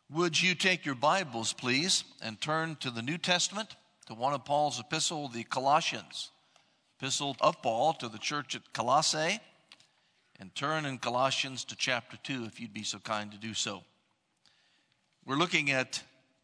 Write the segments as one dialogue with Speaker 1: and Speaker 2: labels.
Speaker 1: Would you take your Bibles, please, and turn to the New Testament, to one of Paul's epistle, the Colossians. Epistle of Paul to the church at Colossae, and turn in Colossians to chapter 2, if you'd be so kind to do so. We're looking at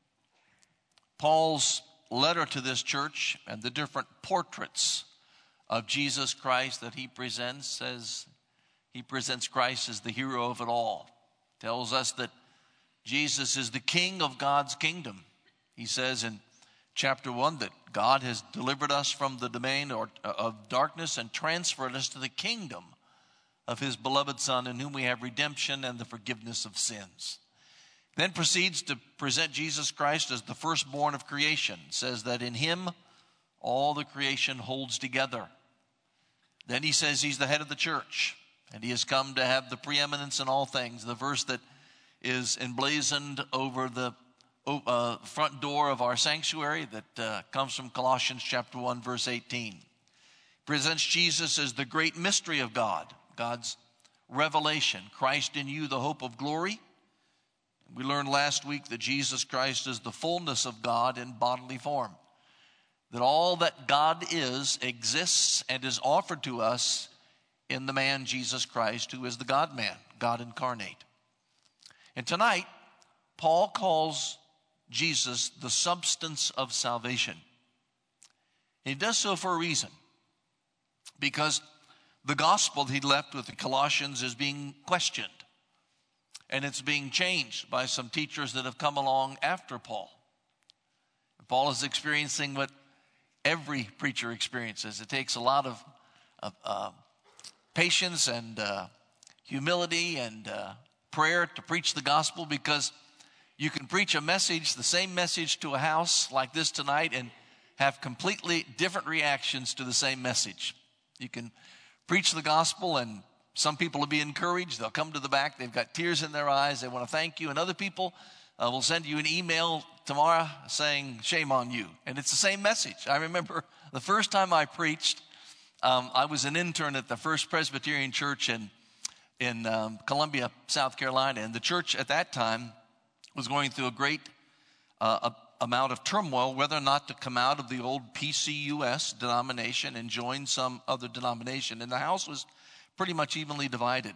Speaker 1: Paul's letter to this church and the different portraits of Jesus Christ that he presents, as he presents Christ as the hero of it all. Tells us that Jesus is the king of God's kingdom. He says in chapter 1 that God has delivered us from the domain of darkness and transferred us to the kingdom of his beloved Son, in whom we have redemption and the forgiveness of sins. Then proceeds to present Jesus Christ as the firstborn of creation. Says that in him all the creation holds together. Then he says he's the head of the church, and he has come to have the preeminence in all things. The verse that is emblazoned over the front door of our sanctuary that comes from Colossians chapter 1, verse 18. Presents Jesus as the great mystery of God, God's revelation. Christ in you, the hope of glory. We learned last week that Jesus Christ is the fullness of God in bodily form. That all that God is exists and is offered to us in the man Jesus Christ, who is the God-man, God incarnate. And tonight, Paul calls Jesus the substance of salvation. He does so for a reason. Because the gospel he left with the Colossians is being questioned. And it's being changed by some teachers that have come along after Paul. Paul is experiencing what every preacher experiences. It takes a lot of patience and humility and prayer to preach the gospel, because you can preach a message, the same message, to a house like this tonight and have completely different reactions to the same message. You can preach the gospel and some people will be encouraged. They'll come to the back. They've got tears in their eyes. They want to thank you. And other people will send you an email tomorrow saying, shame on you. And it's the same message. I remember the first time I preached, I was an intern at the First Presbyterian Church in Columbia, South Carolina. And the church at that time was going through a great amount of turmoil, whether or not to come out of the old PCUS denomination and join some other denomination. And the house was pretty much evenly divided.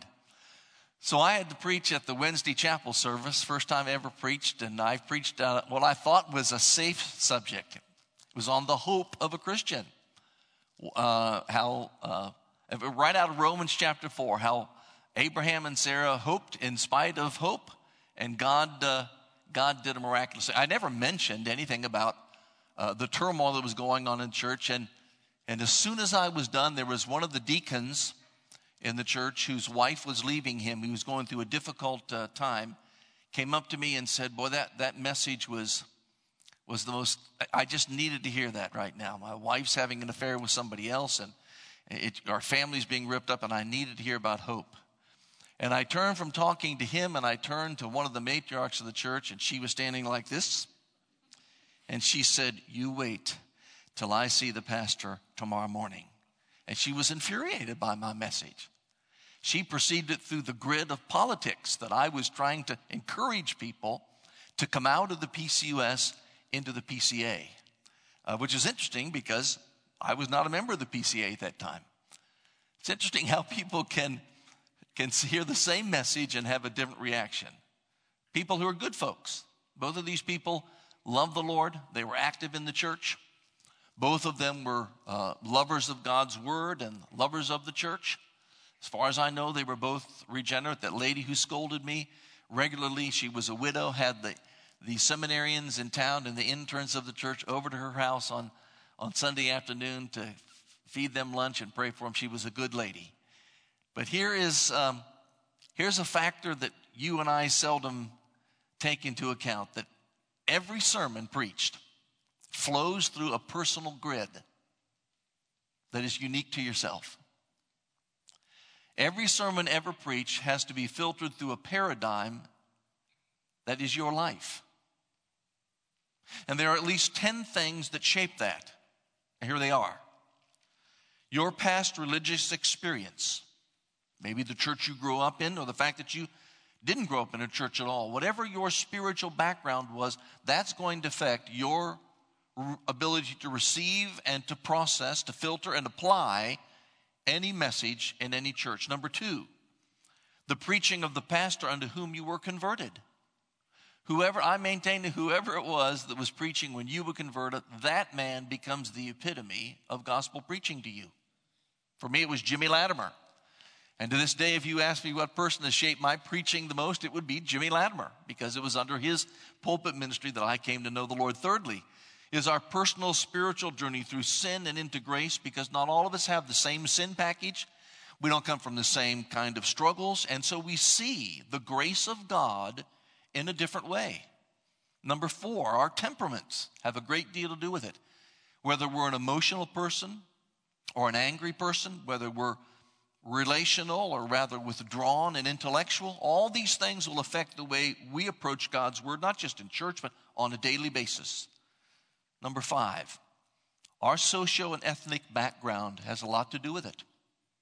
Speaker 1: So I had to preach at the Wednesday chapel service, first time I ever preached, and I preached what I thought was a safe subject. It was on the hope of a Christian. Right out of Romans chapter 4, how Abraham and Sarah hoped in spite of hope, and God did a miraculous thing. I never mentioned anything about the turmoil that was going on in church, and as soon as I was done, there was one of the deacons in the church whose wife was leaving him. He was going through a difficult time. Came up to me and said, boy, that message was the most, I just needed to hear that right now. My wife's having an affair with somebody else, and our family's being ripped up, and I needed to hear about hope. And I turned from talking to him, and I turned to one of the matriarchs of the church, and she was standing like this. And she said, you wait till I see the pastor tomorrow morning. And she was infuriated by my message. She perceived it through the grid of politics, that I was trying to encourage people to come out of the PCUS into the PCA, which is interesting because I was not a member of the PCA at that time. It's interesting how people can hear the same message and have a different reaction. People who are good folks. Both of these people loved the Lord. They were active in the church. Both of them were lovers of God's word and lovers of the church. As far as I know, they were both regenerate. That lady who scolded me regularly, she was a widow, had the seminarians in town and the interns of the church over to her house on Sunday afternoon to feed them lunch and pray for them. She was a good lady. But here's a factor that you and I seldom take into account, that every sermon preached flows through a personal grid that is unique to yourself. Every sermon ever preached has to be filtered through a paradigm that is your life. And there are at least 10 things that shape that. And here they are. Your past religious experience, maybe the church you grew up in, or the fact that you didn't grow up in a church at all, whatever your spiritual background was, that's going to affect your ability to receive and to process, to filter and apply any message in any church. Number two, the preaching of the pastor unto whom you were converted. I maintain that whoever it was that was preaching when you were converted, that man becomes the epitome of gospel preaching to you. For me, it was Jimmy Latimer. And to this day, if you ask me what person has shaped my preaching the most, it would be Jimmy Latimer, because it was under his pulpit ministry that I came to know the Lord. Thirdly, is our personal spiritual journey through sin and into grace, because not all of us have the same sin package. We don't come from the same kind of struggles, and so we see the grace of God in a different way. Number four, our temperaments have a great deal to do with it. Whether we're an emotional person or an angry person, whether we're relational or rather withdrawn and intellectual, all these things will affect the way we approach God's word, not just in church, but on a daily basis. Number five, our socio and ethnic background has a lot to do with it.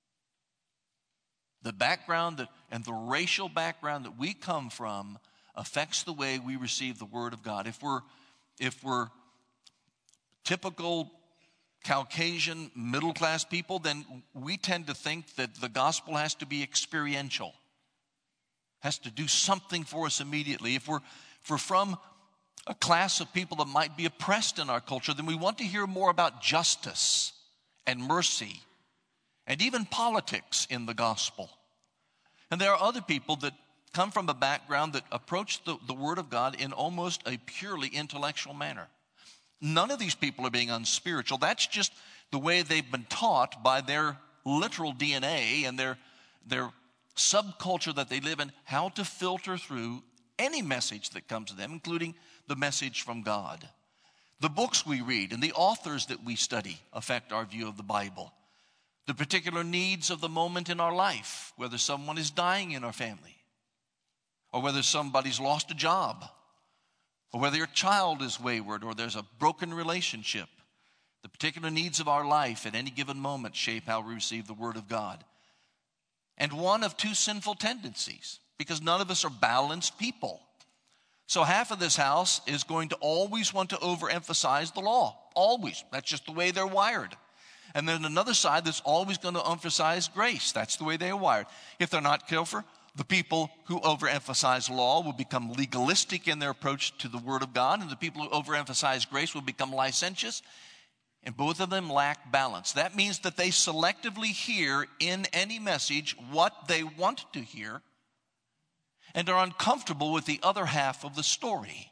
Speaker 1: The background and the racial background that we come from affects the way we receive the word of God. If we're typical Caucasian middle-class people, then we tend to think that the gospel has to be experiential, has to do something for us immediately. If we're from a class of people that might be oppressed in our culture, then we want to hear more about justice and mercy and even politics in the gospel. And there are other people that come from a background that approach the word of God in almost a purely intellectual manner. None of these people are being unspiritual. That's just the way they've been taught by their literal DNA and their subculture that they live in, how to filter through any message that comes to them, including the message from God. The books we read and the authors that we study affect our view of the Bible. The particular needs of the moment in our life, whether someone is dying in our family, or whether somebody's lost a job, or whether your child is wayward, or there's a broken relationship. The particular needs of our life at any given moment shape how we receive the word of God. And one of two sinful tendencies, because none of us are balanced people. So half of this house is going to always want to overemphasize the law. Always. That's just the way they're wired. And then another side that's always going to emphasize grace. That's the way they're wired. If they're not careful, the people who overemphasize law will become legalistic in their approach to the word of God, and the people who overemphasize grace will become licentious, and both of them lack balance. That means that they selectively hear in any message what they want to hear and are uncomfortable with the other half of the story.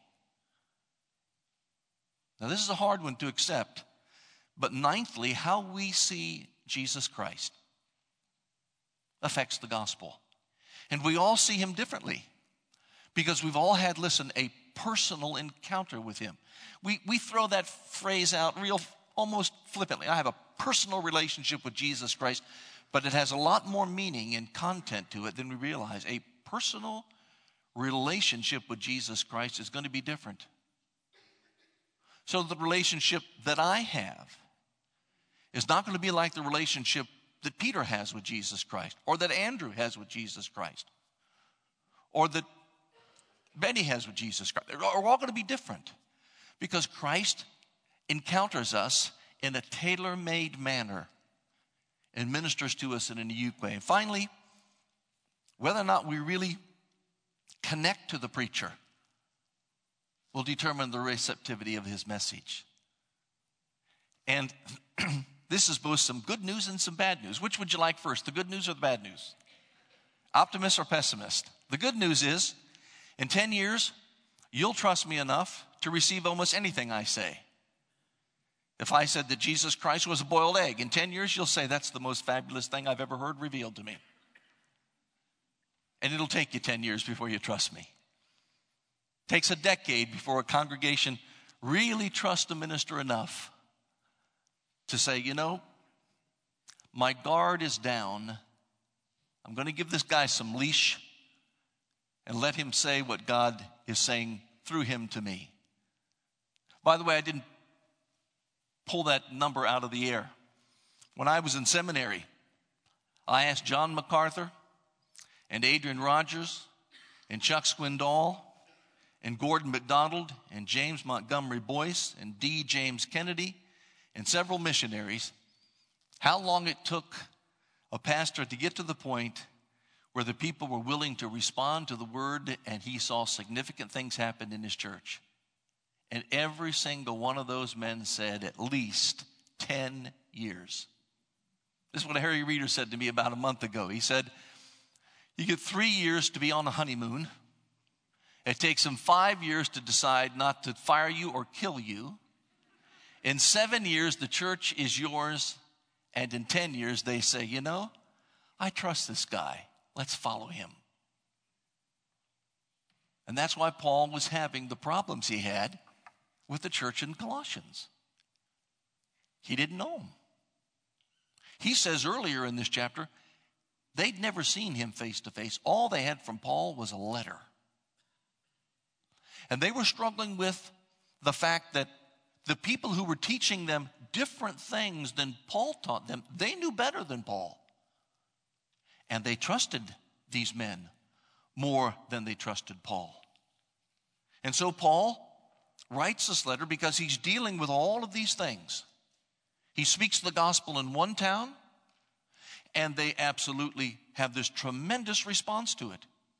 Speaker 1: Now, this is a hard one to accept, but ninthly, how we see Jesus Christ affects the gospel. And we all see him differently because we've all had, a personal encounter with him. We throw that phrase out almost flippantly. I have a personal relationship with Jesus Christ, but it has a lot more meaning and content to it than we realize. A personal relationship with Jesus Christ is going to be different. So the relationship that I have is not going to be like the relationship that Peter has with Jesus Christ, or that Andrew has with Jesus Christ, or that Betty has with Jesus Christ. They're all going to be different because Christ encounters us in a tailor-made manner and ministers to us in a unique way. And finally, whether or not we really connect to the preacher will determine the receptivity of his message. And this is both some good news and some bad news. Which would you like first, the good news or the bad news? Optimist or pessimist? The good news is, in 10 years, you'll trust me enough to receive almost anything I say. If I said that Jesus Christ was a boiled egg, in 10 years, you'll say that's the most fabulous thing I've ever heard revealed to me. And it'll take you 10 years before you trust me. It takes a decade before a congregation really trusts a minister enough to say, my guard is down. I'm going to give this guy some leash and let him say what God is saying through him to me. By the way, I didn't pull that number out of the air. When I was in seminary, I asked John MacArthur and Adrian Rogers and Chuck Swindoll and Gordon MacDonald and James Montgomery Boyce and D. James Kennedy and several missionaries, how long it took a pastor to get to the point where the people were willing to respond to the word and he saw significant things happen in his church. And every single one of those men said at least 10 years. This is what Harry Reeder said to me about a month ago. He said, you get 3 years to be on a honeymoon. It takes them 5 years to decide not to fire you or kill you. In 7 years, the church is yours. And in 10 years, they say, you know, I trust this guy. Let's follow him. And that's why Paul was having the problems he had with the church in Colossians. He didn't know him. He says earlier in this chapter, they'd never seen him face to face. All they had from Paul was a letter. And they were struggling with the fact that the people who were teaching them different things than Paul taught them, they knew better than Paul. And they trusted these men more than they trusted Paul. And so Paul writes this letter because he's dealing with all of these things. He speaks the gospel in one town, and they absolutely have this tremendous response to it.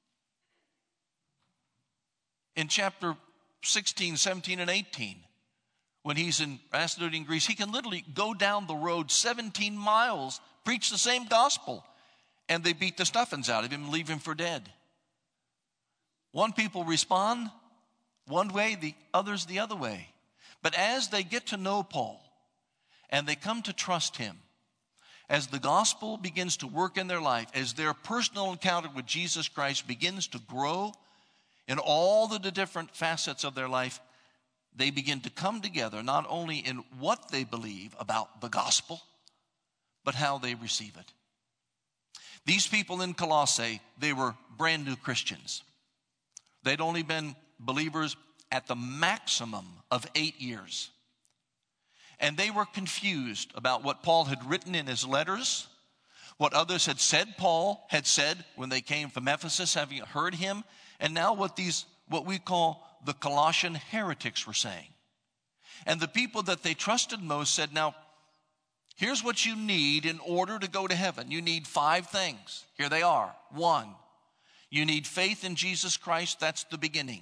Speaker 1: In chapter 16, 17, and 18, when he's in Macedonia, Greece, he can literally go down the road 17 miles, preach the same gospel, and they beat the stuffings out of him and leave him for dead. One people respond one way, the others the other way. But as they get to know Paul and they come to trust him, as the gospel begins to work in their life, as their personal encounter with Jesus Christ begins to grow in all the different facets of their life, they begin to come together not only in what they believe about the gospel, but how they receive it. These people in Colossae, they were brand new Christians. They'd only been believers at the maximum of 8 years. And they were confused about what Paul had written in his letters, what others had said Paul had said when they came from Ephesus, having heard him, and now what we call the Colossian heretics were saying. And the people that they trusted most said, now, here's what you need in order to go to heaven. You need 5 things. Here they are. 1, you need faith in Jesus Christ. That's the beginning.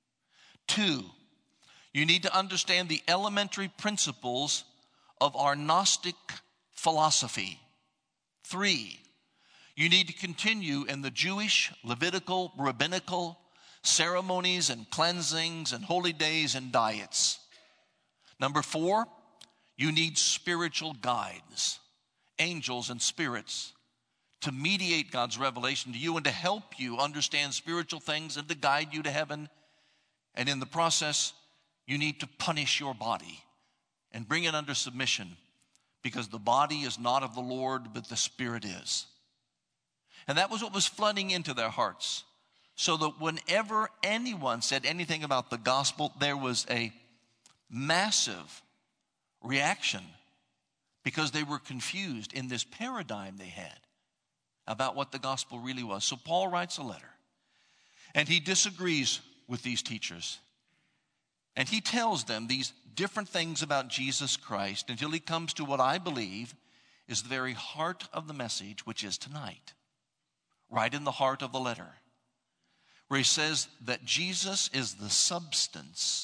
Speaker 1: 2, you need to understand the elementary principles of our Gnostic philosophy. 3, you need to continue in the Jewish, Levitical, rabbinical ceremonies and cleansings and holy days and diets. Number 4, you need spiritual guides, angels and spirits, to mediate God's revelation to you and to help you understand spiritual things and to guide you to heaven. And in the process, you need to punish your body and bring it under submission, because the body is not of the Lord, but the Spirit is. And that was what was flooding into their hearts, so that whenever anyone said anything about the gospel, there was a massive reaction, because they were confused in this paradigm they had about what the gospel really was. So Paul writes a letter, and he disagrees with these teachers. And he tells them these different things about Jesus Christ until he comes to what I believe is the very heart of the message, which is tonight, right in the heart of the letter, where he says that Jesus is the substance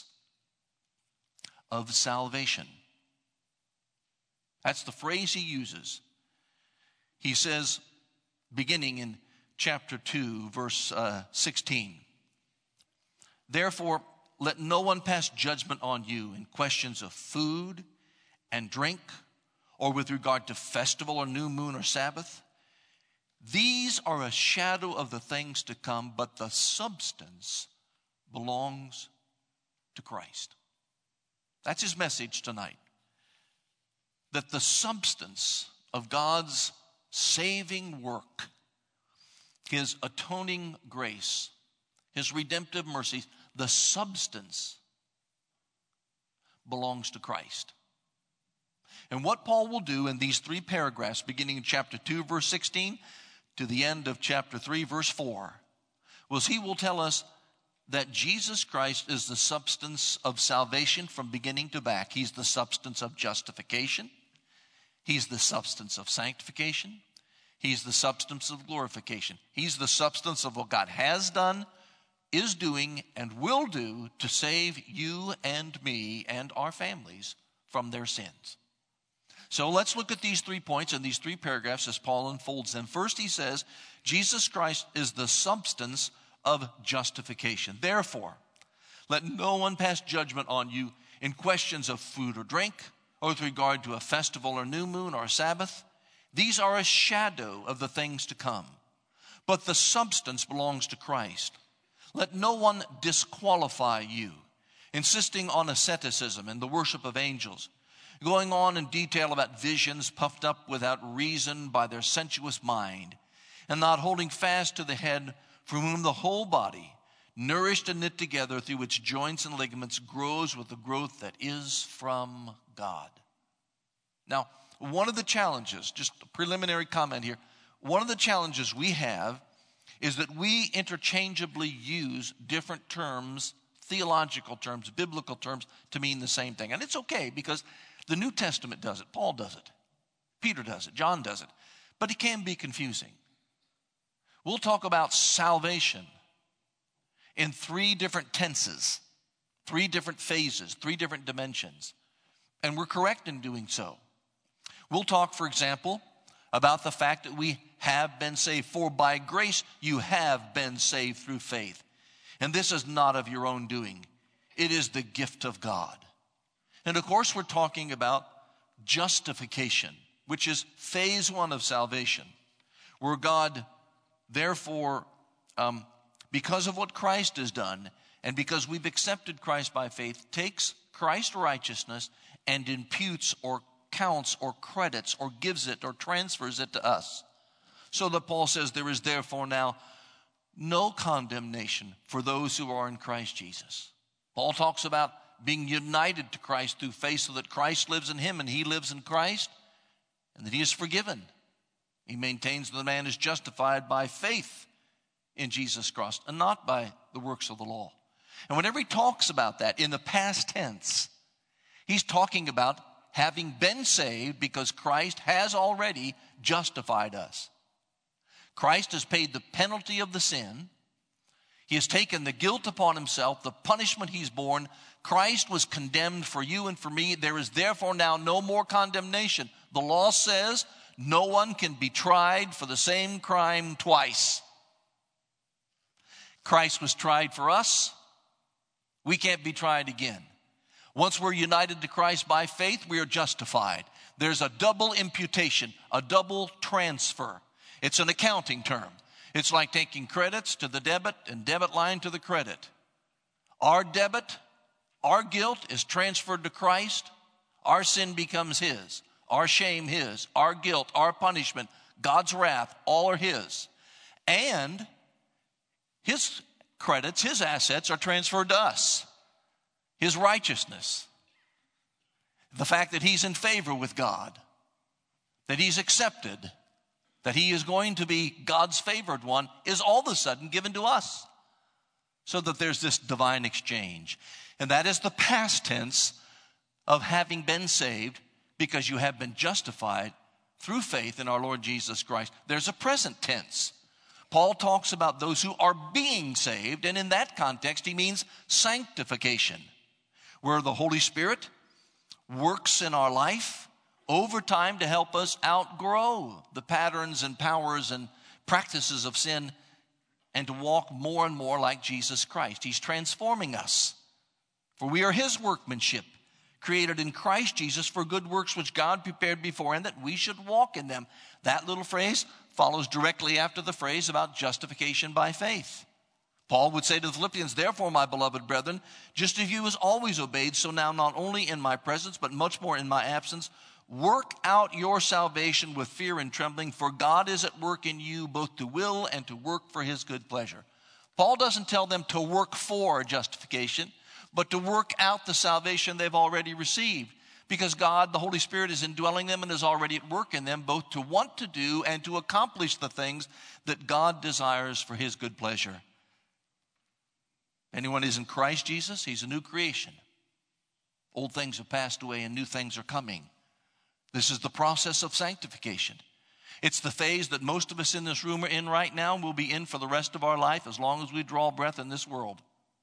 Speaker 1: of salvation. That's the phrase he uses. He says, beginning in chapter 2, verse 16, therefore, let no one pass judgment on you in questions of food and drink, or with regard to festival or new moon or Sabbath. These are a shadow of the things to come, but the substance belongs to Christ. That's his message tonight. That the substance of God's saving work, his atoning grace, his redemptive mercies, the substance belongs to Christ. And what Paul will do in these 3 paragraphs, beginning in chapter 2, verse 16, to the end of chapter 3, verse 4, was he will tell us that Jesus Christ is the substance of salvation from beginning to back. He's the substance of justification. He's the substance of sanctification. He's the substance of glorification. He's the substance of what God has done, is doing, and will do to save you and me and our families from their sins. So let's look at these 3 points in these 3 paragraphs as Paul unfolds them. First, he says, Jesus Christ is the substance of justification. Therefore, let no one pass judgment on you in questions of food or drink, or with regard to a festival or new moon or Sabbath. These are a shadow of the things to come, but the substance belongs to Christ. Let no one disqualify you, insisting on asceticism and the worship of angels, going on in detail about visions puffed up without reason by their sensuous mind, and not holding fast to the head, from whom the whole body, nourished and knit together through its joints and ligaments, grows with the growth that is from God. Now, one of the challenges, just a preliminary comment here, one of the challenges we have is that we interchangeably use different terms, theological terms, biblical terms, to mean the same thing. And it's okay, because the New Testament does it. Paul does it. Peter does it. John does it. But it can be confusing. We'll talk about salvation in 3 different tenses, 3 different phases, 3 different dimensions. And we're correct in doing so. We'll talk, for example, about the fact that we have been saved. For by grace you have been saved through faith. And this is not of your own doing. It is the gift of God. And of course, we're talking about justification, which is phase 1 of salvation, where God, therefore, because of what Christ has done, and because we've accepted Christ by faith, takes Christ's righteousness and imputes or counts or credits or gives it or transfers it to us. So that Paul says there is therefore now no condemnation for those who are in Christ Jesus. Paul talks about being united to Christ through faith, so that Christ lives in him and he lives in Christ, and that he is forgiven. He maintains that the man is justified by faith in Jesus Christ and not by the works of the law. And whenever he talks about that in the past tense, he's talking about having been saved because Christ has already justified us. Christ has paid the penalty of the sin. He has taken the guilt upon himself, the punishment he's borne. Christ was condemned for you and for me. There is therefore now no more condemnation. The law says no one can be tried for the same crime twice. Christ was tried for us. We can't be tried again. Once we're united to Christ by faith, we are justified. There's a double imputation, a double transfer. It's an accounting term. It's like taking credits to the debit and debit line to the credit. Our debit, our guilt is transferred to Christ. Our sin becomes his. Our shame his. Our guilt, our punishment, God's wrath, all are his. And his credits, his assets are transferred to us. His righteousness. The fact that he's in favor with God. That he's accepted. That he is going to be God's favored one is all of a sudden given to us. So that there's this divine exchange. And that is the past tense of having been saved because you have been justified through faith in our Lord Jesus Christ. There's a present tense. Paul talks about those who are being saved, and in that context he means sanctification, where the Holy Spirit works in our life over time to help us outgrow the patterns and powers and practices of sin and to walk more and more like Jesus Christ. He's transforming us. For we are his workmanship, created in Christ Jesus for good works which God prepared beforehand that we should walk in them. That little phrase follows directly after the phrase about justification by faith. Paul would say to the Philippians, therefore, my beloved brethren, just as you has always obeyed, so now not only in my presence, but much more in my absence, work out your salvation with fear and trembling, for God is at work in you both to will and to work for his good pleasure. Paul doesn't tell them to work for justification, but to work out the salvation they've already received, because God, the Holy Spirit, is indwelling them and is already at work in them both to want to do and to accomplish the things that God desires for his good pleasure. Anyone is in Christ Jesus, he's a new creation. Old things have passed away and new things are coming. This is the process of sanctification. It's the phase that most of us in this room are in right now and will be in for the rest of our life as long as we draw breath in this world.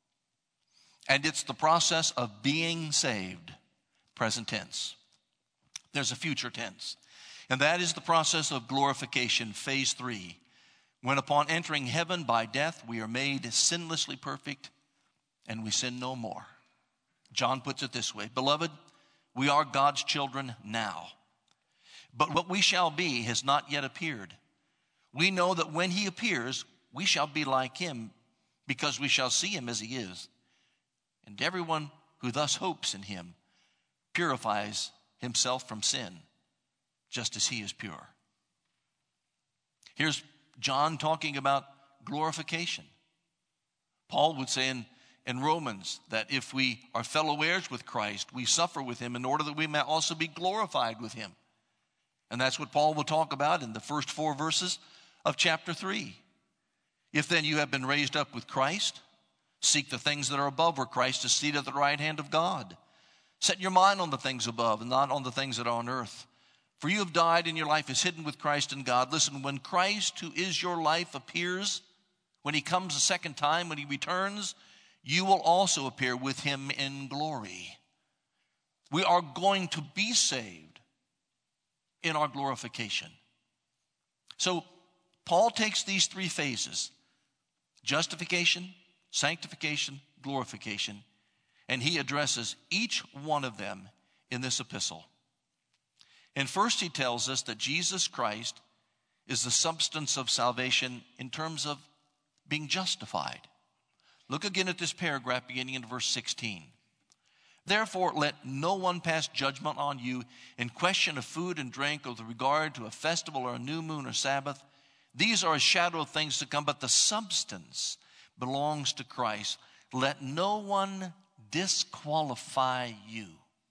Speaker 1: And it's the process of being saved, present tense. There's a future tense. And that is the process of glorification, phase 3. When upon entering heaven by death, we are made sinlessly perfect and we sin no more. John puts it this way, Beloved, we are God's children now. But what we shall be has not yet appeared. We know that when he appears, we shall be like him because we shall see him as he is. And everyone who thus hopes in him purifies himself from sin, just as he is pure. Here's John talking about glorification. Paul would say in Romans that if we are fellow heirs with Christ, we suffer with him in order that we may also be glorified with him. And that's what Paul will talk about in the first 4 verses of chapter 3. If then you have been raised up with Christ, seek the things that are above where Christ is seated at the right hand of God. Set your mind on the things above and not on the things that are on earth. For you have died and your life is hidden with Christ in God. Listen, when Christ, who is your life, appears, when he comes a second time, when he returns, you will also appear with him in glory. We are going to be saved in our glorification. So Paul takes these 3 phases, justification, sanctification, glorification, and he addresses each one of them in this epistle. And first he tells us that Jesus Christ is the substance of salvation in terms of being justified. Look again at this paragraph beginning in verse 16. Therefore, let no one pass judgment on you in question of food and drink or with regard to a festival or a new moon or Sabbath. These are a shadow of things to come, but the substance belongs to Christ. Let no one disqualify you.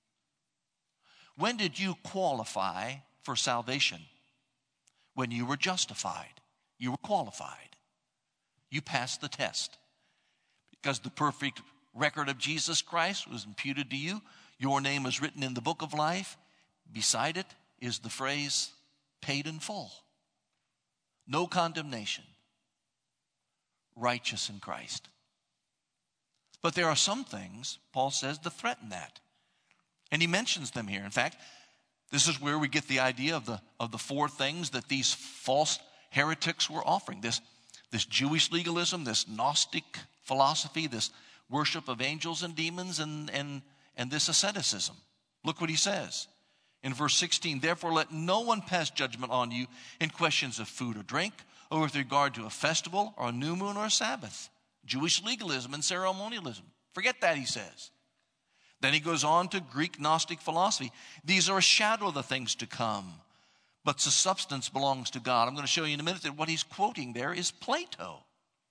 Speaker 1: When did you qualify for salvation? When you were justified. You were qualified. You passed the test. Because the perfect record of Jesus Christ was imputed to you. Your name is written in the book of life. Beside it is the phrase, paid in full. No condemnation. Righteous in Christ. But there are some things, Paul says, that threaten that. And he mentions them here. In fact, this is where we get the idea of the 4 things that these false heretics were offering. This Jewish legalism, this Gnostic philosophy, this worship of angels and demons, and this asceticism. Look what he says in verse 16. Therefore, let no one pass judgment on you in questions of food or drink, or with regard to a festival or a new moon or a Sabbath. Jewish legalism and ceremonialism. Forget that, he says. Then he goes on to Greek Gnostic philosophy. These are a shadow of the things to come, but the substance belongs to God. I'm going to show you in a minute that what he's quoting there is Plato,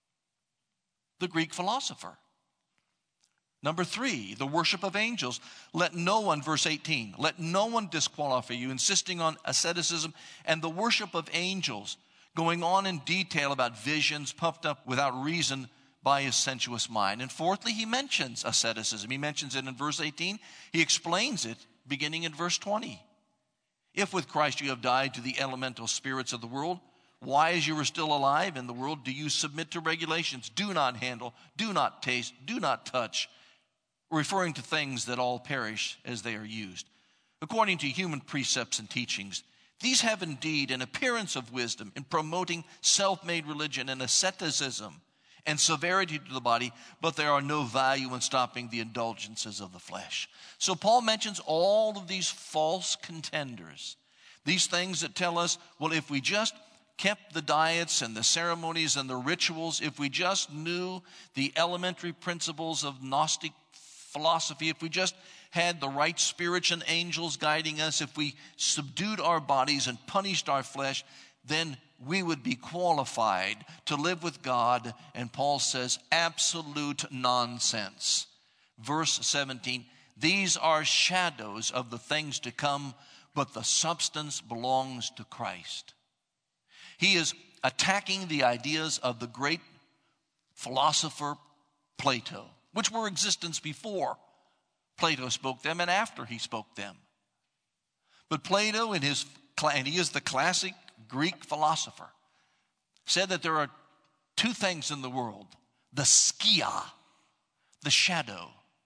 Speaker 1: the Greek philosopher. Number 3, the worship of angels. Let no one, verse 18, let no one disqualify you, insisting on asceticism and the worship of angels, going on in detail about visions puffed up without reason by his sensuous mind. And fourthly, he mentions asceticism. He mentions it in verse 18. He explains it beginning in verse 20. If with Christ you have died to the elemental spirits of the world, why, as you were still alive in the world, do you submit to regulations? Do not handle, do not taste, do not touch, referring to things that all perish as they are used, according to human precepts and teachings. These have indeed an appearance of wisdom in promoting self-made religion and asceticism and severity to the body, but there are no value in stopping the indulgences of the flesh. So Paul mentions all of these false contenders, these things that tell us, well, if we just kept the diets and the ceremonies and the rituals, if we just knew the elementary principles of Gnostic philosophy, if we just had the right spirits and angels guiding us, if we subdued our bodies and punished our flesh, then we would be qualified to live with God. And Paul says, absolute nonsense. Verse 17, these are shadows of the things to come, but the substance belongs to Christ. He is attacking the ideas of the great philosopher Plato, which were existence before Plato spoke them and after he spoke them. But Plato, and he is the classic Greek philosopher, said that there are two things in the world: the skia, the shadow,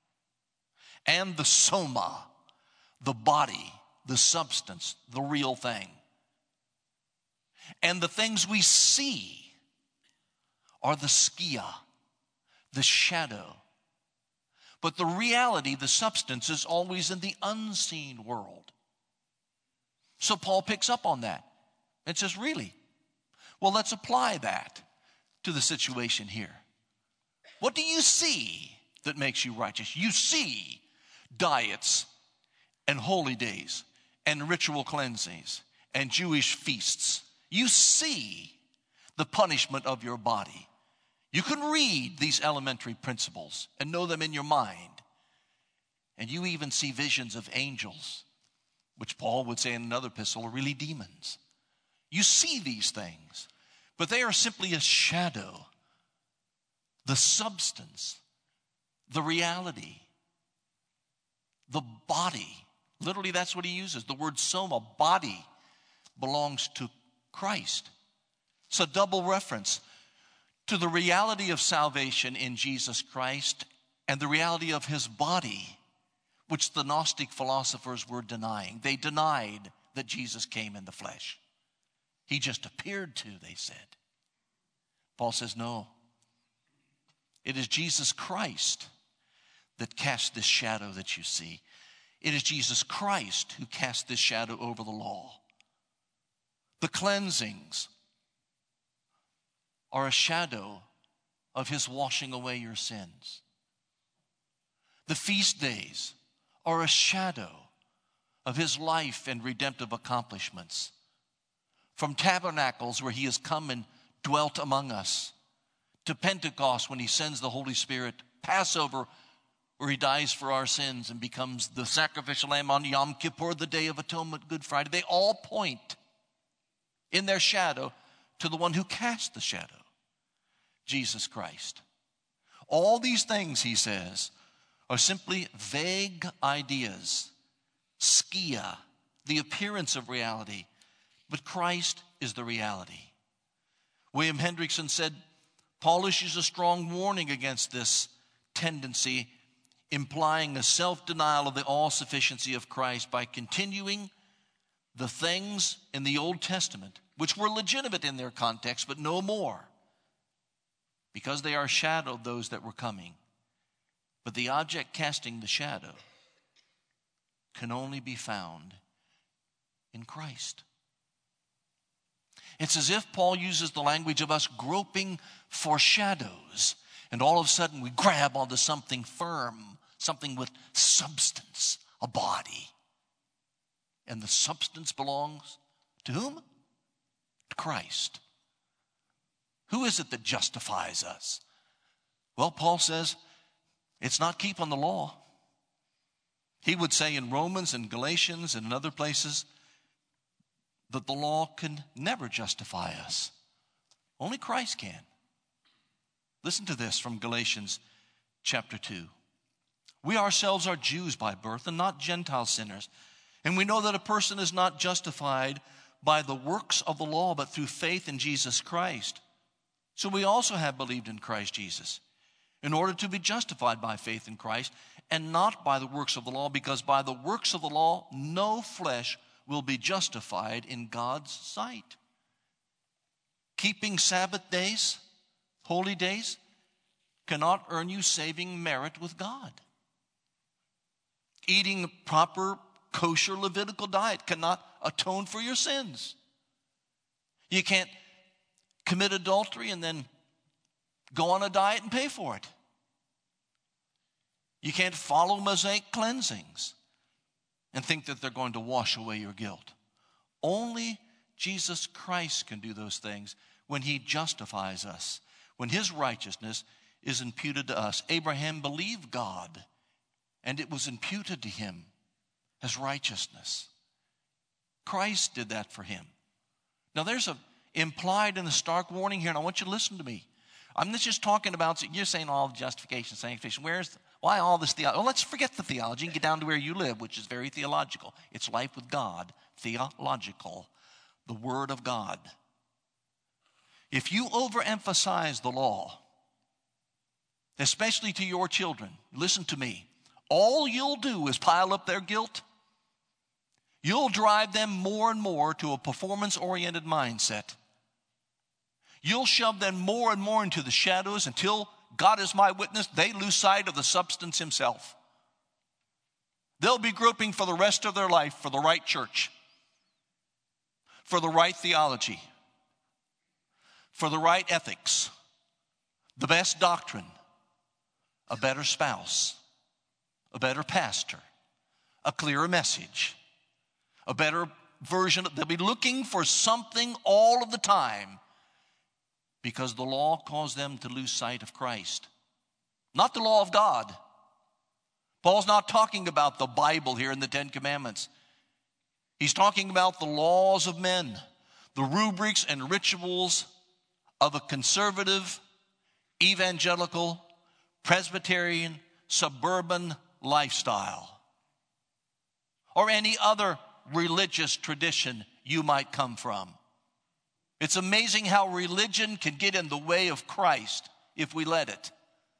Speaker 1: and the soma, the body, the substance, the real thing. And the things we see are the skia, the shadow. But the reality, the substance, is always in the unseen world. So Paul picks up on that and says, really? Well, let's apply that to the situation here. What do you see that makes you righteous? You see diets and holy days and ritual cleansings and Jewish feasts. You see the punishment of your body. You can read these elementary principles and know them in your mind. And you even see visions of angels, which Paul would say in another epistle are really demons. You see these things, but they are simply a shadow. The substance, the reality, the body. Literally, that's what he uses. The word soma, body, belongs to Christ. It's a double reference to the reality of salvation in Jesus Christ and the reality of his body, which the Gnostic philosophers were denying. They denied that Jesus came in the flesh. He just appeared to, they said. Paul says, no. It is Jesus Christ that casts this shadow that you see. It is Jesus Christ who cast this shadow over the law. The cleansings are a shadow of his washing away your sins. The feast days are a shadow of his life and redemptive accomplishments. From tabernacles, where he has come and dwelt among us, to Pentecost, when he sends the Holy Spirit, Passover, where he dies for our sins and becomes the sacrificial lamb on Yom Kippur, the Day of Atonement, Good Friday. They all point in their shadow to the one who cast the shadow, Jesus Christ. All these things, he says, are simply vague ideas, skia, the appearance of reality, but Christ is the reality. William Hendrickson said, Paul issues a strong warning against this tendency, implying a self-denial of the all-sufficiency of Christ by continuing the things in the Old Testament, which were legitimate in their context, but no more, because they are shadowed those that were coming. But the object casting the shadow can only be found in Christ. It's as if Paul uses the language of us groping for shadows, and all of a sudden we grab onto something firm, something with substance, a body. And the substance belongs to whom? To Christ. Who is it that justifies us? Well, Paul says it's not keeping the law. He would say in Romans and Galatians and in other places that the law can never justify us. Only Christ can. Listen to this from Galatians chapter 2. We ourselves are Jews by birth and not Gentile sinners. And we know that a person is not justified by the works of the law, but through faith in Jesus Christ. So we also have believed in Christ Jesus, in order to be justified by faith in Christ, and not by the works of the law, because by the works of the law no flesh will be justified in God's sight. Keeping Sabbath days, holy days, cannot earn you saving merit with God. Eating a proper kosher Levitical diet cannot atone for your sins. You can't commit adultery and then go on a diet and pay for it. You can't follow Mosaic cleansings and think that they're going to wash away your guilt. Only Jesus Christ can do those things when he justifies us, when his righteousness is imputed to us. Abraham believed God, and it was imputed to him as righteousness. Christ did that for him. Now there's implied in the stark warning here, and I want you to listen to me. I'm not just talking about, you're saying all justification, sanctification. Why all this theology? Well, let's forget the theology and get down to where you live, which is very theological. It's life with God, theological, the Word of God. If you overemphasize the law, especially to your children, listen to me, all you'll do is pile up their guilt. You'll drive them more and more to a performance-oriented mindset. You'll shove them more and more into the shadows until, God is my witness, they lose sight of the substance himself. They'll be groping for the rest of their life for the right church, for the right theology, for the right ethics, the best doctrine, a better spouse, a better pastor, a clearer message, a better version. They'll be looking for something all of the time because the law caused them to lose sight of Christ, not the law of God. Paul's not talking about the Bible here in the Ten Commandments. He's talking about the laws of men, the rubrics and rituals of a conservative, evangelical, Presbyterian, suburban lifestyle, or any other religious tradition you might come from. It's amazing how religion can get in the way of Christ if we let it.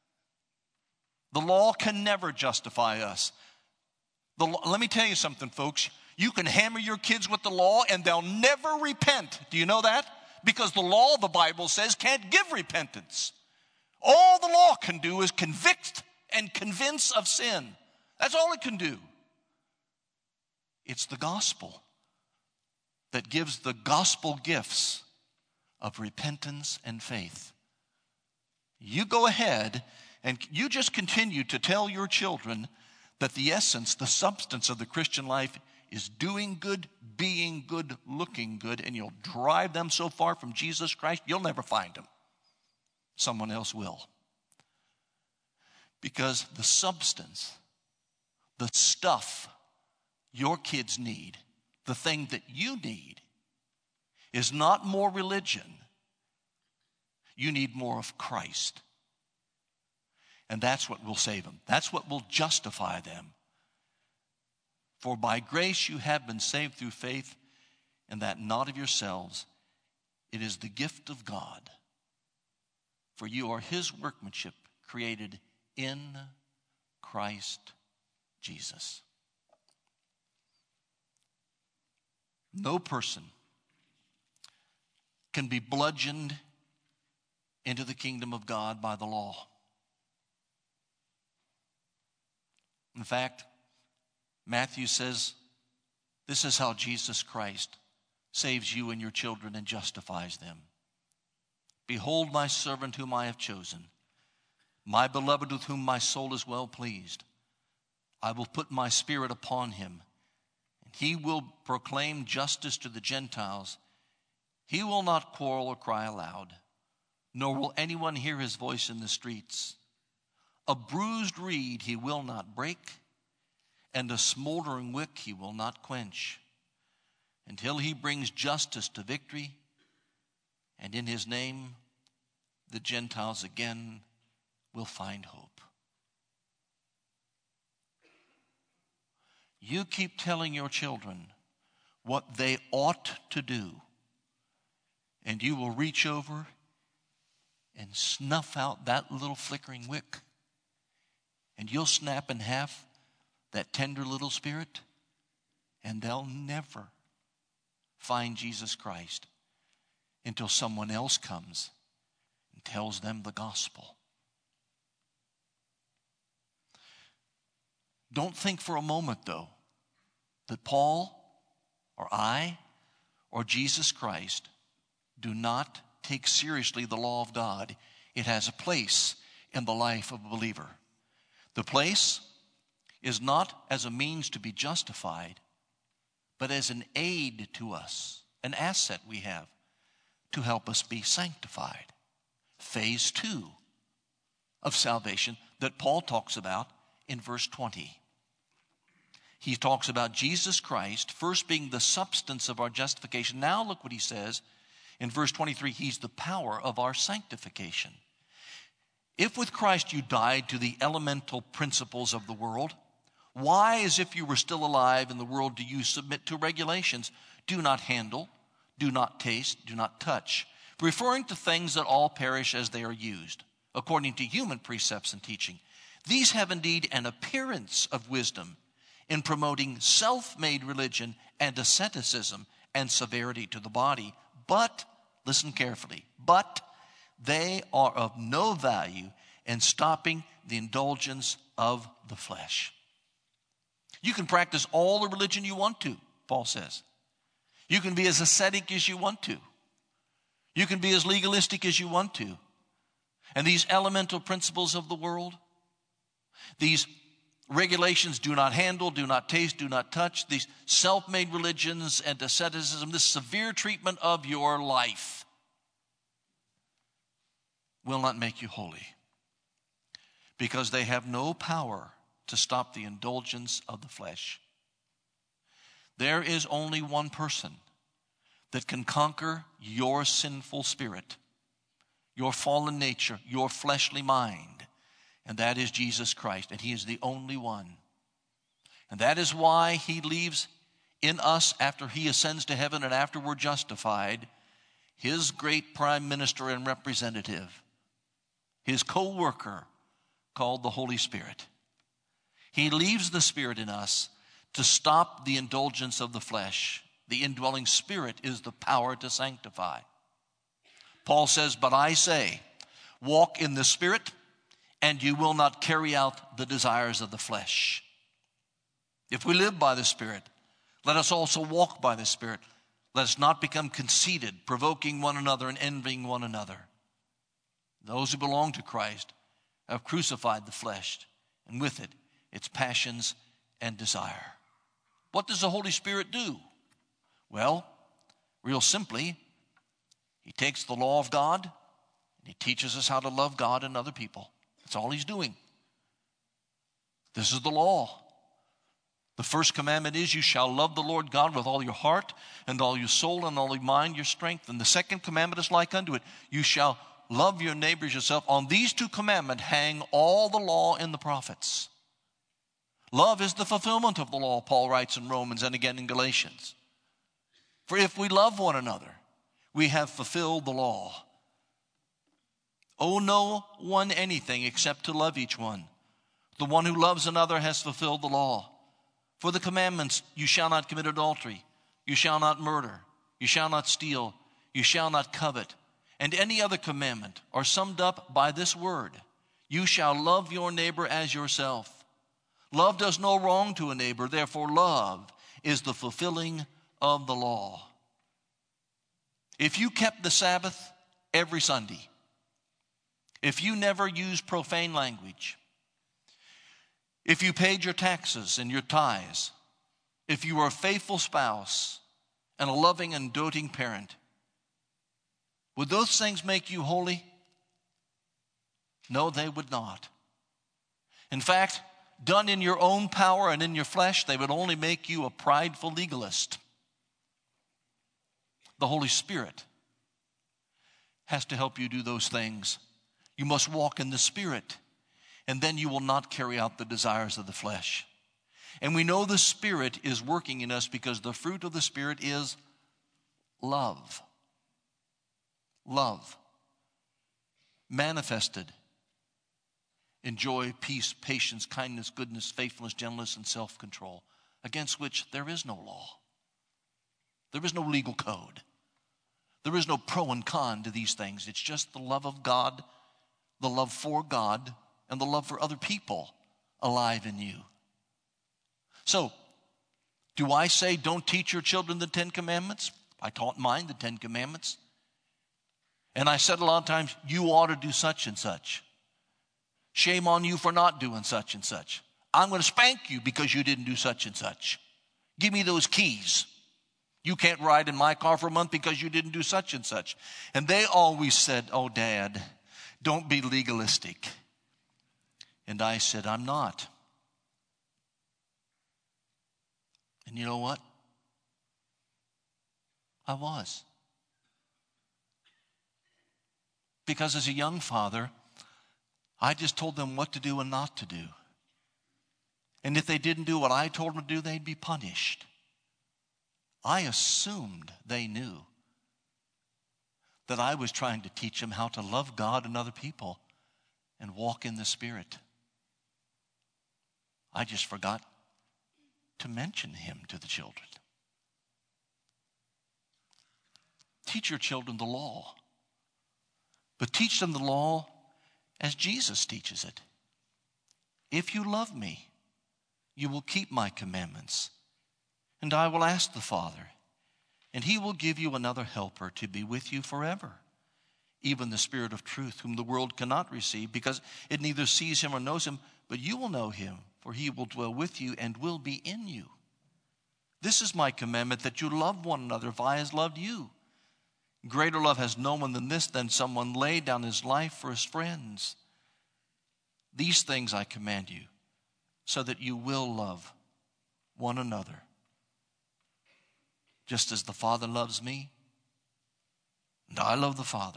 Speaker 1: The law can never justify us. Let me tell you something, folks. You can hammer your kids with the law and they'll never repent. Do you know that? Because the law, the Bible says, can't give repentance. All the law can do is convict and convince of sin. That's all it can do. It's the gospel that gives the gospel gifts of repentance and faith. You go ahead and you just continue to tell your children that the essence, the substance of the Christian life is doing good, being good, looking good, and you'll drive them so far from Jesus Christ, you'll never find them. Someone else will. Because the substance, the stuff your kids need, the thing that you need, is not more religion. You need more of Christ. And that's what will save them. That's what will justify them. For by grace you have been saved through faith, and that not of yourselves. It is the gift of God. For you are his workmanship, created in Christ Jesus. No person can be bludgeoned into the kingdom of God by the law. In fact, Matthew says, this is how Jesus Christ saves you and your children and justifies them. Behold my servant whom I have chosen, my beloved with whom my soul is well pleased. I will put my spirit upon him, and he will proclaim justice to the Gentiles. He will not quarrel or cry aloud, nor will anyone hear his voice in the streets. A bruised reed he will not break, and a smoldering wick he will not quench, until he brings justice to victory, and in his name the Gentiles again will find hope. You keep telling your children what they ought to do, and you will reach over and snuff out that little flickering wick, and you'll snap in half that tender little spirit, and they'll never find Jesus Christ until someone else comes and tells them the gospel. Don't think for a moment, though, that Paul or I or Jesus Christ do not take seriously the law of God. It has a place in the life of a believer. The place is not as a means to be justified, but as an aid to us, an asset we have to help us be sanctified. Phase 2 of salvation that Paul talks about in verse 20. He talks about Jesus Christ first being the substance of our justification. Now look what he says in verse 23. He's the power of our sanctification. If with Christ you died to the elemental principles of the world, why, as if you were still alive in the world, do you submit to regulations? Do not handle, do not taste, do not touch, referring to things that all perish as they are used, according to human precepts and teaching. These have indeed an appearance of wisdom in promoting self-made religion and asceticism and severity to the body, but, listen carefully, but they are of no value in stopping the indulgence of the flesh. You can practice all the religion you want to, Paul says. You can be as ascetic as you want to. You can be as legalistic as you want to. And these elemental principles of the world, these regulations, do not handle, do not taste, do not touch, these self-made religions and asceticism, this severe treatment of your life will not make you holy, because they have no power to stop the indulgence of the flesh. There is only one person that can conquer your sinful spirit, your fallen nature, your fleshly mind, and that is Jesus Christ, and he is the only one. And that is why he leaves in us, after he ascends to heaven and after we're justified, his great prime minister and representative, his co-worker called the Holy Spirit. He leaves the Spirit in us to stop the indulgence of the flesh. The indwelling Spirit is the power to sanctify. Paul says, but I say, walk in the Spirit, and you will not carry out the desires of the flesh. If we live by the Spirit, let us also walk by the Spirit. Let us not become conceited, provoking one another and envying one another. Those who belong to Christ have crucified the flesh, and with it, its passions and desire. What does the Holy Spirit do? Well, real simply, he takes the law of God and he teaches us how to love God and other people. That's all he's doing. This is the law. The first commandment is, you shall love the Lord God with all your heart and all your soul and all your mind, your strength. And the second commandment is like unto it. You shall love your neighbors yourself. On these two commandments hang all the law and the prophets. Love is the fulfillment of the law, Paul writes in Romans and again in Galatians. For if we love one another, we have fulfilled the law. Owe no one anything except to love each one. The one who loves another has fulfilled the law. For the commandments, you shall not commit adultery, you shall not murder, you shall not steal, you shall not covet, and any other commandment are summed up by this word: you shall love your neighbor as yourself. Love does no wrong to a neighbor, therefore love is the fulfilling of the law. If you kept the Sabbath every Sunday, if you never used profane language, if you paid your taxes and your tithes, if you were a faithful spouse and a loving and doting parent, would those things make you holy? No, they would not. In fact, done in your own power and in your flesh, they would only make you a prideful legalist. The Holy Spirit has to help you do those things. You must walk in the Spirit, and then you will not carry out the desires of the flesh. And we know the Spirit is working in us because the fruit of the Spirit is love. Love. Manifested in joy, peace, patience, kindness, goodness, faithfulness, gentleness, and self-control, against which there is no law. There is no legal code. There is no pro and con to these things. It's just the love of God, the love for God, and the love for other people alive in you. So, do I say don't teach your children the 10 Commandments? I taught mine the 10 Commandments. And I said a lot of times, you ought to do such and such. Shame on you for not doing such and such. I'm going to spank you because you didn't do such and such. Give me those keys. You can't ride in my car for a month because you didn't do such and such. And they always said, oh, Dad, don't be legalistic. And I said, I'm not. And you know what? I was. Because as a young father, I just told them what to do and not to do. And if they didn't do what I told them to do, they'd be punished. I assumed they knew that I was trying to teach them how to love God and other people and walk in the Spirit. I just forgot to mention him to the children. Teach your children the law, but teach them the law as Jesus teaches it. If you love me, you will keep my commandments, and I will ask the Father, and he will give you another helper to be with you forever, even the Spirit of truth, whom the world cannot receive, because it neither sees him or knows him, but you will know him, for he will dwell with you and will be in you. This is my commandment, that you love one another, if I has loved you. Greater love has no one than this, than someone lay down his life for his friends. These things I command you, so that you will love one another. Just as the Father loves me, and I love the Father,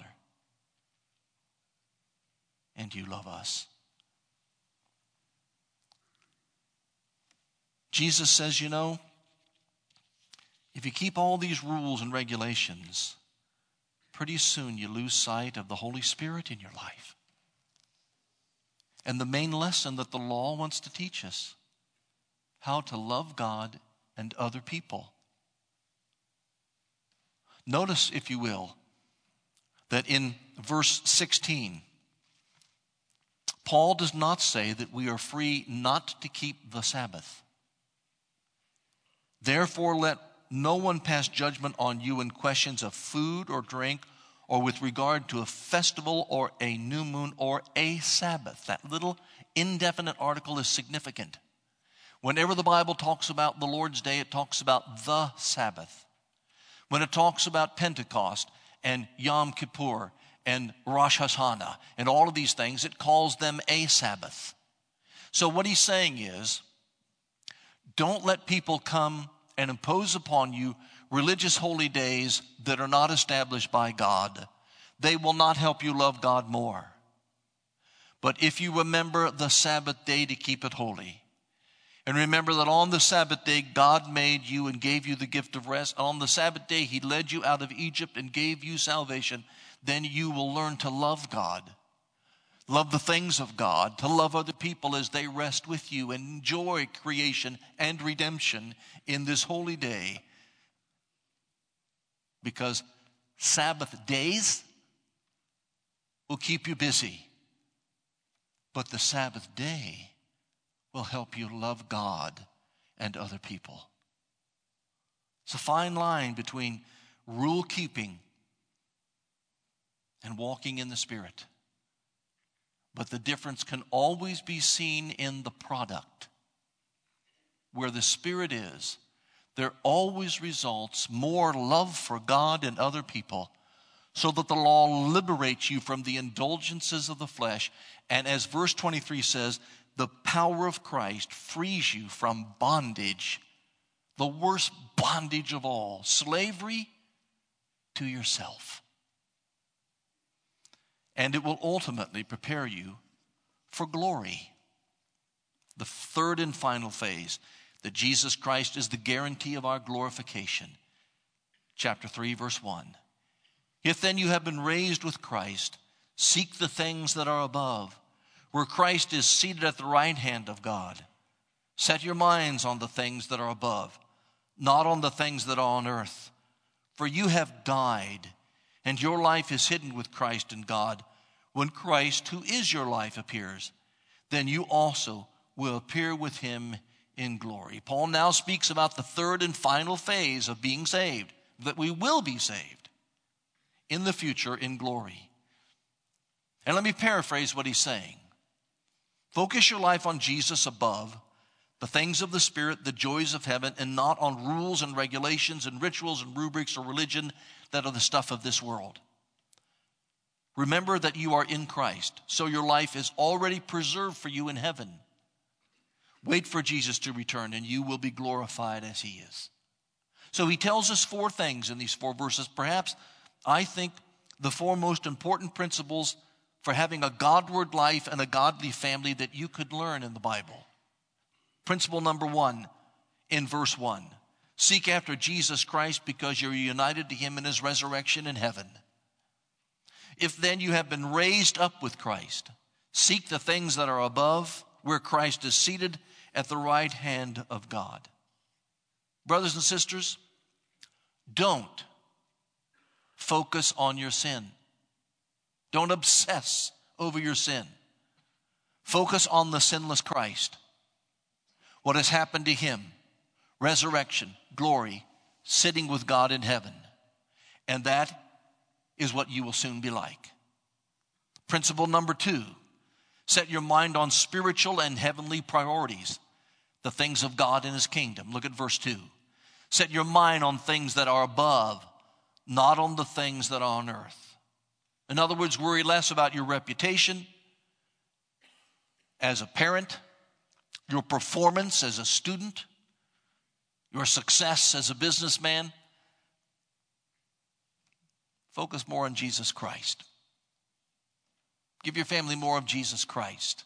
Speaker 1: and you love us. Jesus says, you know, if you keep all these rules and regulations, pretty soon you lose sight of the Holy Spirit in your life. And the main lesson that the law wants to teach us, how to love God and other people. Notice, if you will, that in verse 16, Paul does not say that we are free not to keep the Sabbath. Therefore, let no one pass judgment on you in questions of food or drink, or with regard to a festival or a new moon or a Sabbath. That little indefinite article is significant. Whenever the Bible talks about the Lord's Day, it talks about the Sabbath. When it talks about Pentecost and Yom Kippur and Rosh Hashanah and all of these things, it calls them a Sabbath. So what he's saying is, don't let people come and impose upon you religious holy days that are not established by God. They will not help you love God more. But if you remember the Sabbath day to keep it holy, and remember that on the Sabbath day God made you and gave you the gift of rest, on the Sabbath day he led you out of Egypt and gave you salvation, then you will learn to love God, love the things of God, to love other people as they rest with you, and enjoy creation and redemption in this holy day. Because Sabbath days will keep you busy, but the Sabbath day will help you love God and other people. It's a fine line between rule keeping and walking in the Spirit. But the difference can always be seen in the product. Where the Spirit is, there always results more love for God and other people, so that the law liberates you from the indulgences of the flesh. And as verse 23 says, the power of Christ frees you from bondage, the worst bondage of all, slavery to yourself. And it will ultimately prepare you for glory. The third and final phase, that Jesus Christ is the guarantee of our glorification. Chapter 3, verse 1. If then you have been raised with Christ, seek the things that are above, where Christ is seated at the right hand of God. Set your minds on the things that are above, not on the things that are on earth. For you have died, and your life is hidden with Christ in God. When Christ, who is your life, appears, then you also will appear with him in glory. Paul now speaks about the third and final phase of being saved, that we will be saved in the future in glory. And let me paraphrase what he's saying. Focus your life on Jesus above, the things of the Spirit, the joys of heaven, and not on rules and regulations and rituals and rubrics or religion that are the stuff of this world. Remember that you are in Christ, so your life is already preserved for you in heaven. Wait for Jesus to return, and you will be glorified as he is. So he tells us four things in these four verses. Perhaps, I think, the four most important principles for having a Godward life and a godly family that you could learn in the Bible. Principle number 1 in verse 1. Seek after Jesus Christ because you're united to him in his resurrection in heaven. If then you have been raised up with Christ, seek the things that are above, where Christ is seated at the right hand of God. Brothers and sisters, don't focus on your sin. Don't obsess over your sin. Focus on the sinless Christ. What has happened to him, resurrection, glory, sitting with God in heaven. And that is what you will soon be like. Principle number 2, set your mind on spiritual and heavenly priorities, the things of God and his kingdom. Look at verse 2. Set your mind on things that are above, not on the things that are on earth. In other words, worry less about your reputation as a parent, your performance as a student, your success as a businessman. Focus more on Jesus Christ. Give your family more of Jesus Christ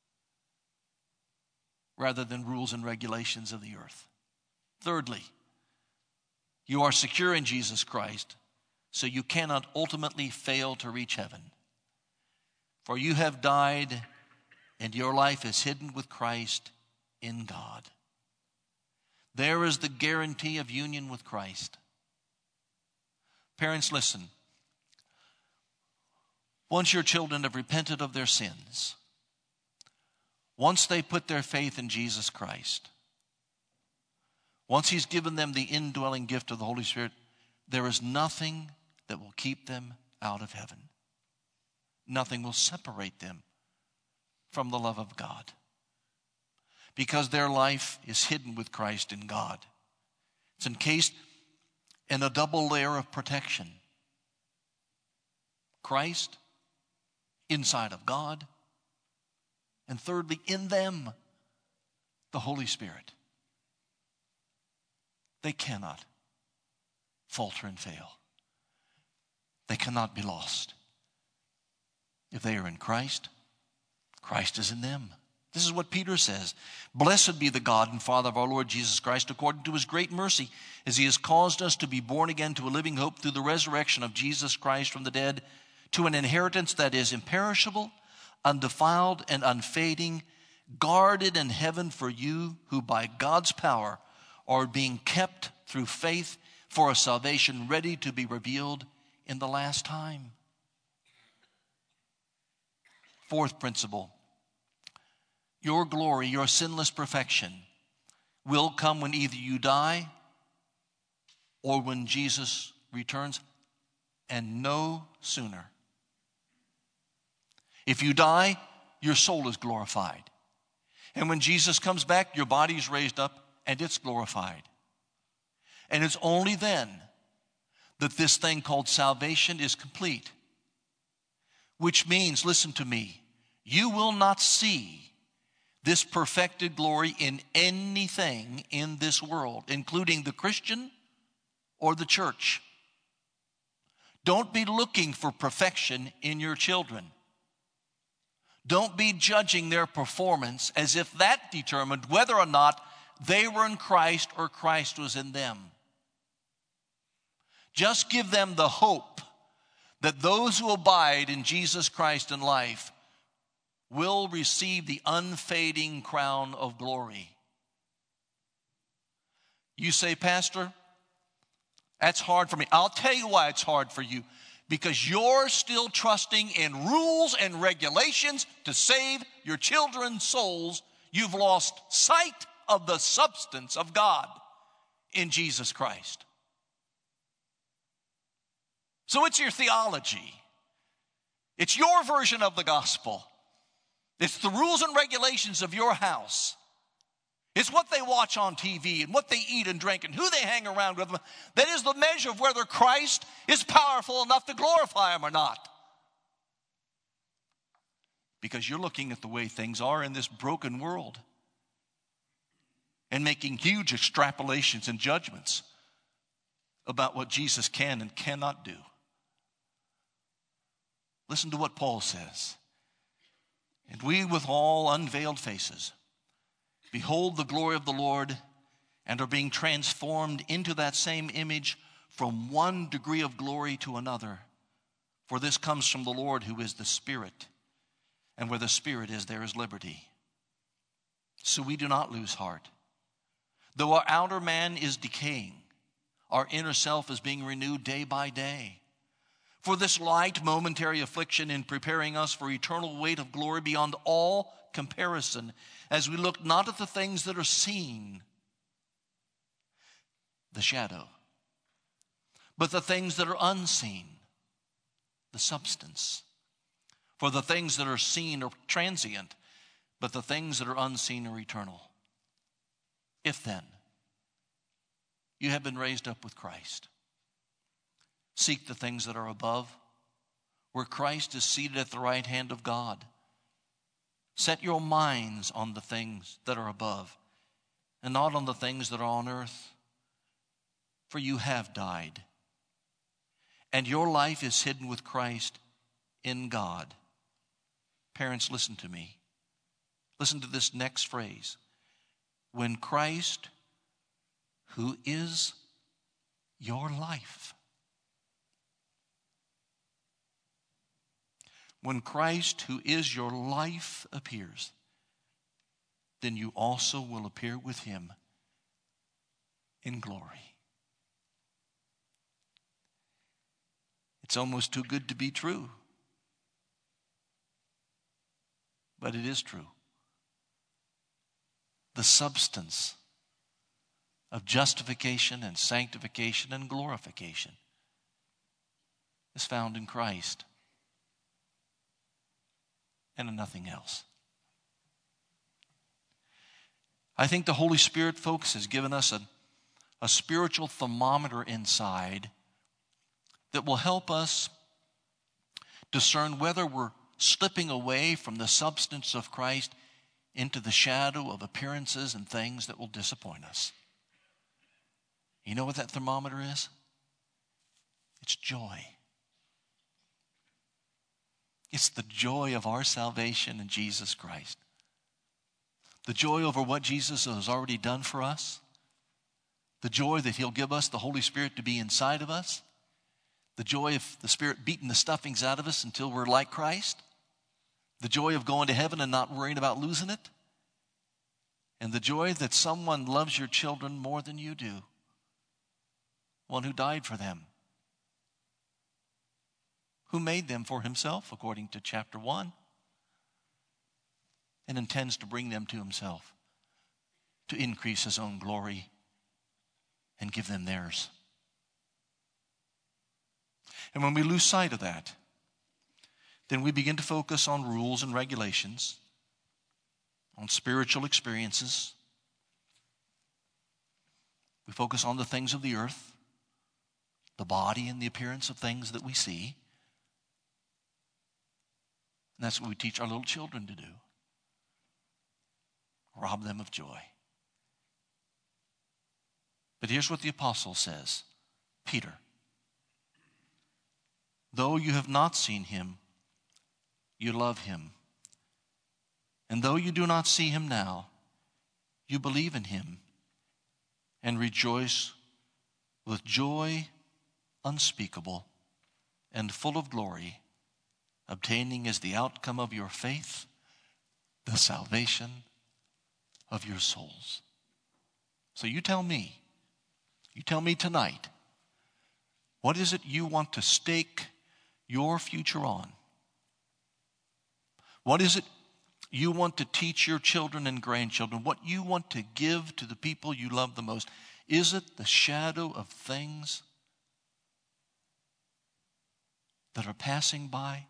Speaker 1: rather than rules and regulations of the earth. Thirdly, you are secure in Jesus Christ, so you cannot ultimately fail to reach heaven. For you have died, and your life is hidden with Christ in God. There is the guarantee of union with Christ. Parents, listen. Once your children have repented of their sins, once they put their faith in Jesus Christ, once he's given them the indwelling gift of the Holy Spirit, there is nothing that will keep them out of heaven. Nothing will separate them from the love of God, because their life is hidden with Christ in God. It's encased in a double layer of protection. Christ inside of God, and thirdly, in them, the Holy Spirit. They cannot falter and fail. They cannot be lost. If they are in Christ, Christ is in them. This is what Peter says. Blessed be the God and Father of our Lord Jesus Christ, according to his great mercy, as he has caused us to be born again to a living hope through the resurrection of Jesus Christ from the dead, to an inheritance that is imperishable, undefiled, and unfading, guarded in heaven for you, who by God's power are being kept through faith for a salvation ready to be revealed in the last time. Fourth principle, your glory, your sinless perfection will come when either you die or when Jesus returns, and no sooner. If you die, your soul is glorified. And when Jesus comes back, your body is raised up and it's glorified. And it's only then that this thing called salvation is complete. Which means, listen to me, you will not see this perfected glory in anything in this world, including the Christian or the church. Don't be looking for perfection in your children. Don't be judging their performance as if that determined whether or not they were in Christ or Christ was in them. Just give them the hope that those who abide in Jesus Christ in life will receive the unfading crown of glory. You say, Pastor, that's hard for me. I'll tell you why it's hard for you. Because you're still trusting in rules and regulations to save your children's souls. You've lost sight of the substance of God in Jesus Christ. So it's your theology. It's your version of the gospel. It's the rules and regulations of your house. It's what they watch on TV and what they eat and drink and who they hang around with. That is the measure of whether Christ is powerful enough to glorify him or not. Because you're looking at the way things are in this broken world and making huge extrapolations and judgments about what Jesus can and cannot do. Listen to what Paul says. And we with all unveiled faces behold the glory of the Lord, and are being transformed into that same image from one degree of glory to another. For this comes from the Lord, who is the Spirit. And where the Spirit is, there is liberty. So we do not lose heart. Though our outer man is decaying, our inner self is being renewed day by day. For this light momentary affliction in preparing us for eternal weight of glory beyond all comparison, as we look not at the things that are seen, the shadow, but the things that are unseen, the substance. For the things that are seen are transient, but the things that are unseen are eternal. If then you have been raised up with Christ, seek the things that are above, where Christ is seated at the right hand of God. Set your minds on the things that are above, and not on the things that are on earth. For you have died, and your life is hidden with Christ in God. Parents, listen to me. Listen to this next phrase. When Christ, who is your life, when Christ, who is your life, appears, then you also will appear with him in glory. It's almost too good to be true. But it is true. The substance of justification and sanctification and glorification is found in Christ and in nothing else. I think the Holy Spirit, folks, has given us a spiritual thermometer inside that will help us discern whether we're slipping away from the substance of Christ into the shadow of appearances and things that will disappoint us. You know what that thermometer is? It's joy. It's the joy of our salvation in Jesus Christ. The joy over what Jesus has already done for us. The joy that he'll give us the Holy Spirit to be inside of us. The joy of the Spirit beating the stuffings out of us until we're like Christ. The joy of going to heaven and not worrying about losing it. And the joy that someone loves your children more than you do. One who died for them. Who made them for himself, according to chapter 1. And intends to bring them to himself. To increase his own glory and give them theirs. And when we lose sight of that, then we begin to focus on rules and regulations, on spiritual experiences. We focus on the things of the earth, the body and the appearance of things that we see. And that's what we teach our little children to do. Rob them of joy. But here's what the apostle says. Peter, though you have not seen him, you love him. And though you do not see him now, you believe in him and rejoice with joy unspeakable and full of glory, obtaining as the outcome of your faith the salvation of your souls. So you tell me tonight, what is it you want to stake your future on? What is it you want to teach your children and grandchildren? What you want to give to the people you love the most? Is it the shadow of things that are passing by?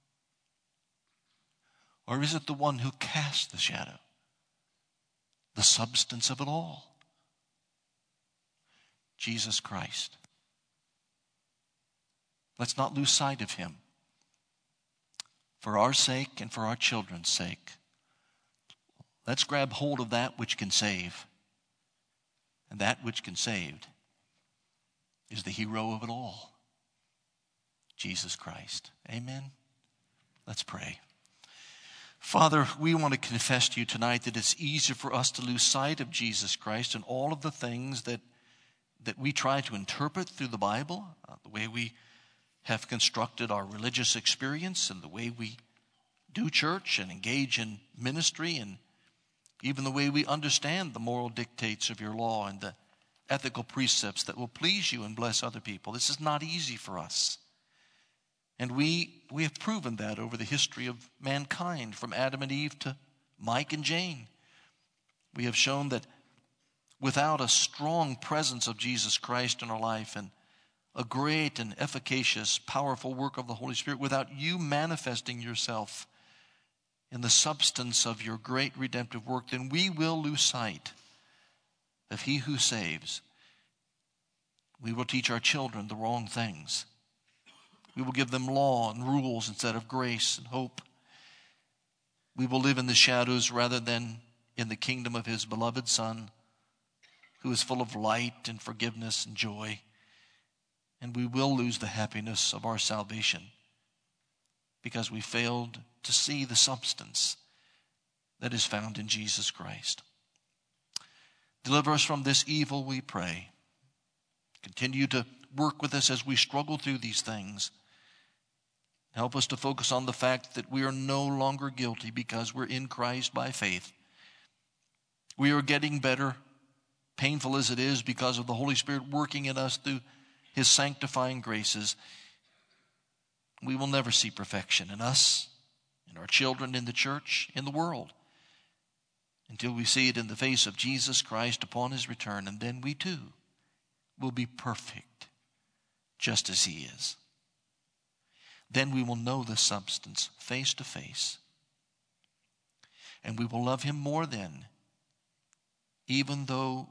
Speaker 1: Or is it the one who casts the shadow? The substance of it all. Jesus Christ. Let's not lose sight of him. For our sake and for our children's sake, let's grab hold of that which can save. And that which can save is the hero of it all, Jesus Christ. Amen. Let's pray. Father, we want to confess to you tonight that it's easy for us to lose sight of Jesus Christ and all of the things that we try to interpret through the Bible, the way we have constructed our religious experience and the way we do church and engage in ministry, and even the way we understand the moral dictates of your law and the ethical precepts that will please you and bless other people. This is not easy for us. And we have proven that over the history of mankind, from Adam and Eve to Mike and Jane. We have shown that without a strong presence of Jesus Christ in our life and a great and efficacious, powerful work of the Holy Spirit, without you manifesting yourself in the substance of your great redemptive work, then we will lose sight of He who saves. We will teach our children the wrong things. We will give them law and rules instead of grace and hope. We will live in the shadows rather than in the kingdom of His beloved Son, who is full of light and forgiveness and joy. And we will lose the happiness of our salvation because we failed to see the substance that is found in Jesus Christ. Deliver us from this evil, we pray. Continue to work with us as we struggle through these things. Help us to focus on the fact that we are no longer guilty because we're in Christ by faith. We are getting better, painful as it is, because of the Holy Spirit working in us through His sanctifying graces. We will never see perfection in us, in our children, in the church, in the world, until we see it in the face of Jesus Christ upon His return. And then we too will be perfect, just as He is. Then we will know the substance face to face. And we will love Him more then, even though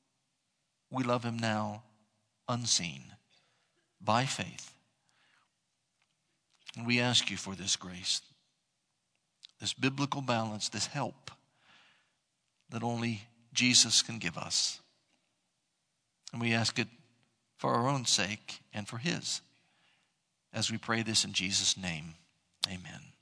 Speaker 1: we love Him now unseen, by faith. And we ask you for this grace, this biblical balance, this help that only Jesus can give us. And we ask it for our own sake and for His, as we pray this in Jesus' name. Amen.